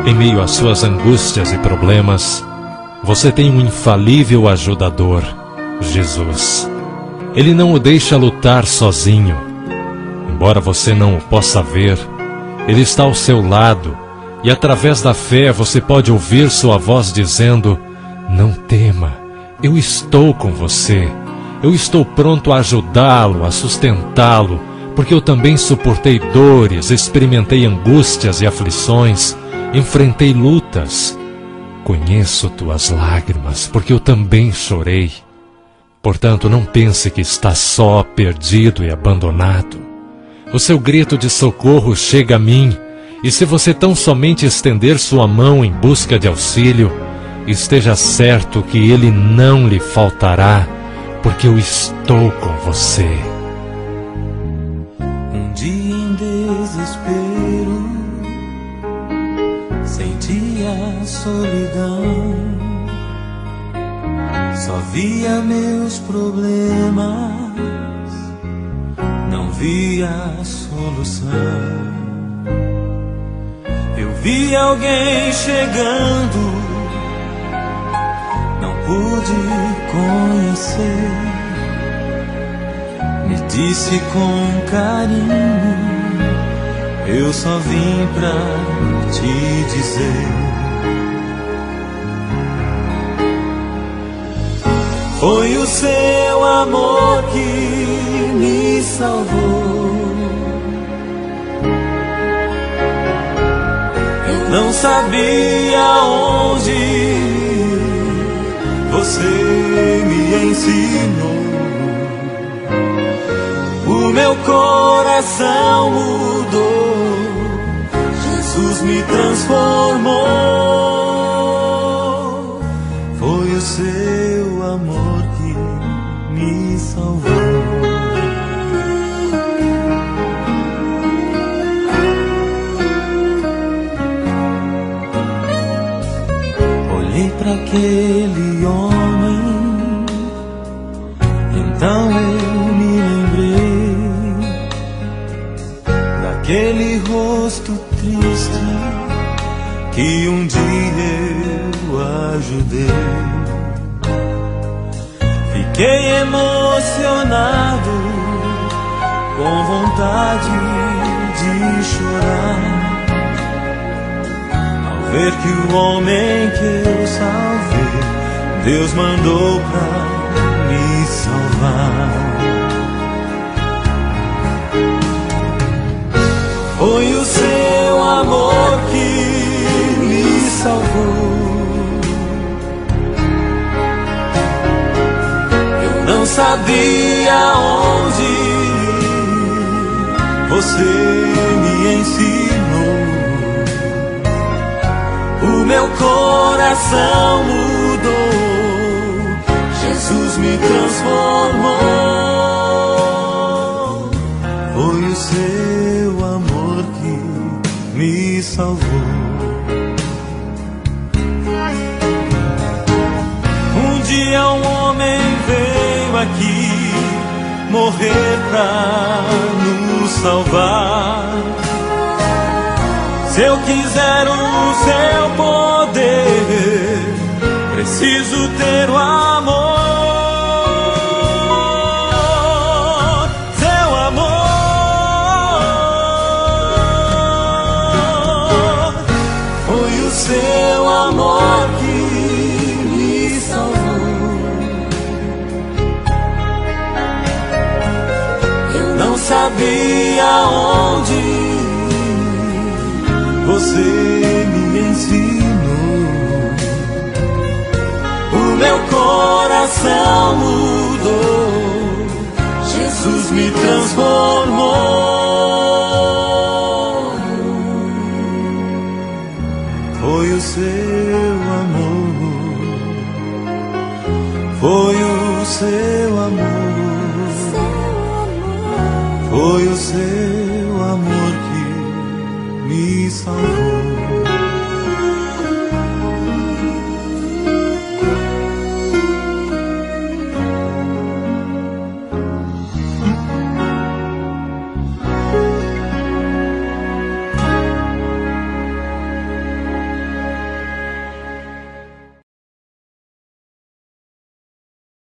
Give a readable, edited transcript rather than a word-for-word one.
Em meio às suas angústias e problemas, você tem um infalível ajudador, Jesus. Ele não o deixa lutar sozinho. Embora você não o possa ver, Ele está ao seu lado, e através da fé você pode ouvir sua voz dizendo: não tema, eu estou com você. Eu estou pronto a ajudá-lo, a sustentá-lo, porque eu também suportei dores, experimentei angústias e aflições, enfrentei lutas. Conheço tuas lágrimas, porque eu também chorei. Portanto, não pense que está só, perdido e abandonado. O seu grito de socorro chega a mim, e se você tão somente estender sua mão em busca de auxílio, esteja certo que ele não lhe faltará, porque eu estou com você. Um dia em desespero, sentia solidão, só via meus problemas, não via solução. Eu vi alguém chegando, não pude conhecer. Me disse com carinho: eu só vim pra te dizer. Foi o seu amor que me salvou. Eu não sabia onde você me ensinou. O meu coração mudou, Jesus me transformou. Foi o seu amor que me salvou. Olhei para aquele homem, então eu me lembrei daquele rosto triste que um dia eu ajudei. Fiquei emocionado, com vontade de chorar, ao ver que o homem que eu salvei, Deus mandou pra me salvar. Foi o seu amor que me salvou. Eu não sabia onde você me ensinou. O meu coração mudou, Jesus me transformou. Foi o seu amor que me salvou. Um dia um homem veio aqui morrer pra nos salvar. Se eu quiser o seu poder, preciso ter o amor. Seu amor. Foi o seu amor que me salvou. Eu não sabia onde você me ensinou. O meu coração mudou, Jesus me transformou. Foi o seu amor, foi o seu amor, foi o seu amor que me salvou.